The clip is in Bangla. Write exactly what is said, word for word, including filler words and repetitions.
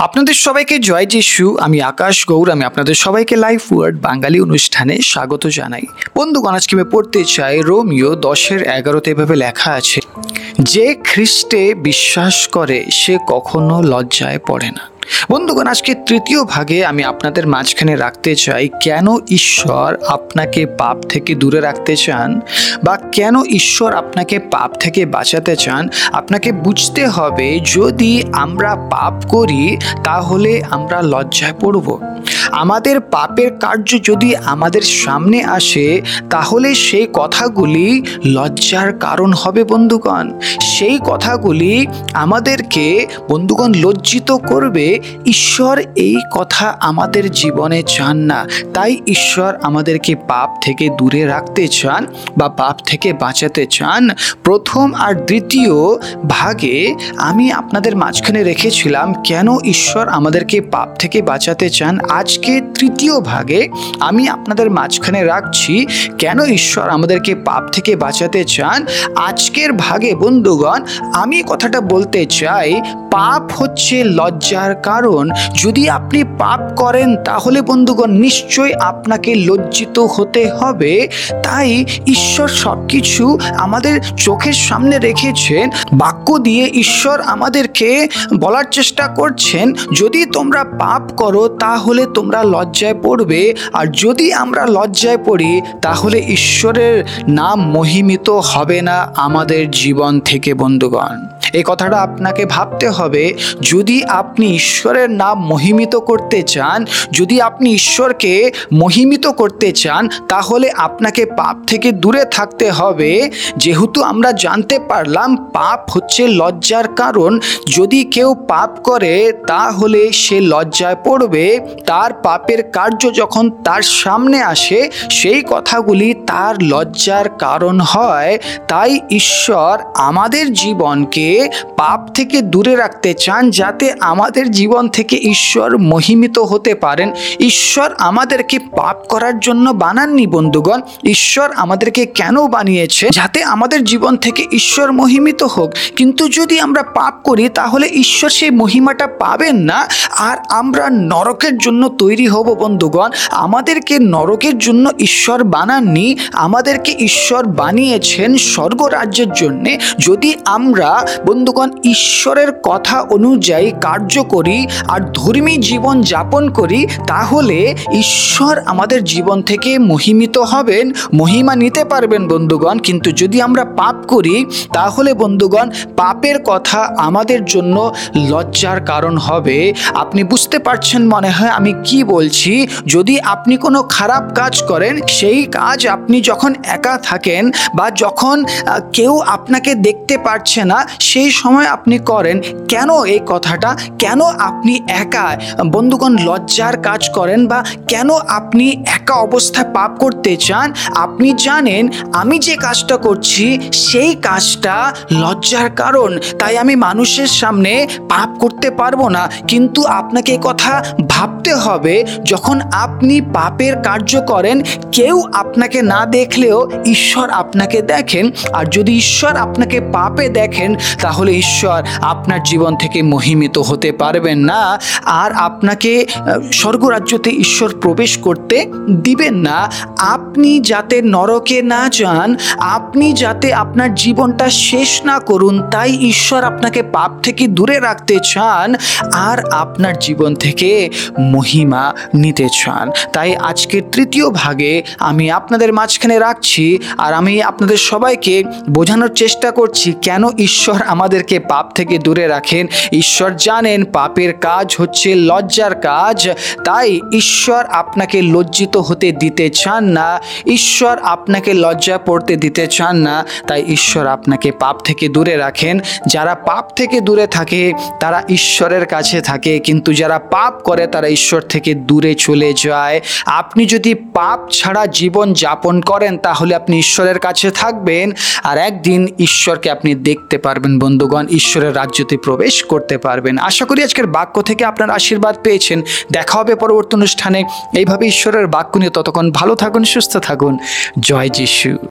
আপনাদের সবাইকে জয় যিশু। আমি আকাশ গৌর। আমি আপনাদের সবাইকে লাইফ ওয়ার্ড বাঙালি অনুষ্ঠানে স্বাগত জানাই। বন্ধুগণ, আজকে আমি পড়তে চাই রোমিও দশের এগারোতে এভাবে লেখা আছে, যে খ্রিস্টে বিশ্বাস করে সে কখনো লজ্জায় পড়ে না। বন্ধুগণ, আজকে তৃতীয় ভাগে আমি আপনাদের মাঝখানে রাখতে চাই কেন ঈশ্বর আপনাকে পাপ থেকে দূরে রাখতে চান, বা কেন ঈশ্বর আপনাকে পাপ থেকে বাঁচাতে চান। আপনাকে বুঝতে হবে, যদি আমরা পাপ করি তাহলে আমরা লজ্জায় পড়ব। আমাদের পাপের কার্য যদি আমাদের সামনে আসে তাহলে সেই কথাগুলি লজ্জার কারণ হবে। বন্ধুগণ, সেই কথাগুলি আমাদেরকে বন্ধুগণ লজ্জিত করবে। ঈশ্বর এই কথা আমাদের জীবনে চান না। তাই ঈশ্বর আমাদেরকে পাপ থেকে দূরে রাখতে চান বা পাপ থেকে বাঁচাতে চান। প্রথম আর দ্বিতীয় ভাগে আমি আপনাদের মাঝখানে রেখেছিলাম কেন ঈশ্বর আমাদেরকে পাপ থেকে বাঁচাতে চান। আজকে তৃতীয় ভাগে আমি আপনাদের মাঝখানে রাখছি কেন ঈশ্বর আমাদেরকে পাপ থেকে বাঁচাতে চান। আজকের ভাগে বন্ধুগণ আমি কথাটা বলতে চাই, পাপ হচ্ছে লজ্জার কারণ। যদি আপনি পাপ করেন তাহলে বন্ধুগণ নিশ্চয়ই আপনাকে লজ্জিত হতে হবে। তাই ঈশ্বর সব কিছু আমাদের চোখের সামনে রেখেছেন। বাক্য দিয়ে ঈশ্বর আমাদেরকে বলার চেষ্টা করছেন, যদি তোমরা পাপ করো তাহলে তোমরা লজ্জায় পড়বে। আর যদি আমরা লজ্জায় পড়ি তাহলে ঈশ্বরের নাম মহিমিত হবে না আমাদের জীবন থেকে। বন্ধুগণ, এই কথাটা আপনাকে ভাবতে হবে। যদি আপনি ঈশ্বরের নাম মহিমিত করতে চান, যদি আপনি ঈশ্বরকে মহিমিত করতে চান, তাহলে আপনাকে পাপ থেকে দূরে থাকতে হবে। যেহেতু আমরা জানতে পারলাম পাপ হচ্ছে লজ্জার কারণ, যদি কেউ পাপ করে তাহলে সে লজ্জায় পড়বে। তার পাপের কার্য যখন তার সামনে আসে সেই কথাগুলি তার লজ্জার কারণ হয়। তাই ঈশ্বর আমাদের জীবনকে পাপ থেকে দূরে রাখতে চান, যাতে আমাদের জীবন থেকে ঈশ্বর মহিমিত হতে পারেন। ঈশ্বর আমাদেরকে পাপ করার জন্য বানাননি বন্ধুগণ। ঈশ্বর আমাদেরকে কেন বানিয়েছে? যাতে আমাদের জীবন থেকে ঈশ্বর মহিমিত হোক। কিন্তু যদি আমরা পাপ করি তাহলে ঈশ্বর সেই মহিমাটা পাবেন না, আর আমরা নরকের জন্য তৈরি হব। বন্ধুগণ, আমাদেরকে নরকের জন্য ঈশ্বর বানাননি, আমাদেরকে ঈশ্বর বানিয়েছেন স্বর্গরাজ্যের জন্যে। যদি আমরা বন্ধুগণ ঈশ্বরের কথা অনুযায়ী কার্য করি আর ধর্মী জীবন যাপন করি, তাহলে ঈশ্বর আমাদের জীবন থেকে মহিমিত হবেন, মহিমা নিতে পারবেন বন্ধুগণ। কিন্তু যদি আমরা পাপ করি তাহলে বন্ধুগণ পাপের কথা আমাদের জন্য লজ্জার কারণ হবে। আপনি বুঝতে পারছেন মনে হয় আমি কি বলছি। যদি আপনি কোনো খারাপ কাজ করেন, সেই কাজ আপনি যখন একা থাকেন বা যখন কেউ আপনাকে দেখতে পারছে না, সেই সময় আপনি করেন। কেন এই কথাটা? কেন আপনি একা বন্ধুগণ লজ্জার কাজ করেন, বা কেন আপনি একা অবস্থায় পাপ করতে চান? আপনি জানেন আমি যে কাজটা করছি সেই কাজটা লজ্জার কারণ, তাই আমি মানুষের সামনে পাপ করতে পারবো না। কিন্তু আপনাকে কথা ভাবতে হবে, যখন আপনি পাপের কার্য করেন কেউ আপনাকে না দেখলেও ঈশ্বর আপনাকে দেখেন। আর যদি ঈশ্বর আপনাকে পাপে দেখেন তাহলে ঈশ্বর আপনার জীবন থেকে মহিমিত হতে পারবেন না, আর আপনাকে স্বর্গরাজ্যতে ঈশ্বর প্রবেশ করতে দিবেন না। আপনি যাতে নরকে না যান, আপনি যাতে আপনার জীবনটা শেষ না করুন, তাই ঈশ্বর আপনাকে পাপ থেকে দূরে রাখতে চান আর আপনার জীবন থেকে মহিমা নিতে চান। তাই আজকের তৃতীয় ভাগে আমি আপনাদের মাঝখানে রাখছি, আর আমি আপনাদের সবাইকে বোঝানোর চেষ্টা করছি কেন ঈশ্বর আমাদেরকে পাপ থেকে দূরে রাখেন। ঈশ্বর জানেন পাপের কাজ হচ্ছে লজ্জার কাজ, তাই ঈশ্বর আপনাকে লজ্জিত হতে দিতে চান না, ঈশ্বর আপনাকে লজ্জা পড়তে দিতে চান না। তাই ঈশ্বর আপনাকে পাপ থেকে দূরে রাখেন। যারা পাপ থেকে দূরে থাকে তারা ঈশ্বরের কাছে থাকে, কিন্তু যারা পাপ করে তারা ঈশ্বর থেকে দূরে চলে যায়। আপনি যদি পাপ ছাড়া জীবন যাপন করেন তাহলে আপনি ঈশ্বরের কাছে থাকবেন, আর একদিন ঈশ্বরকে আপনি দেখতে পারবেন বন্ধুগণ, ঈশ্বরের রাজ্যতে প্রবেশ করতে পারবেন। আশা করি আজকের বাক্য থেকে আপনার আশীর্বাদ পেয়েছেন। দেখা হবে পরবর্তী অনুষ্ঠানে এইভাবে ঈশ্বরের বাক্য নিয়ে। ততক্ষণ ভালো থাকুন, সুস্থ থাকুন। জয় যিশু।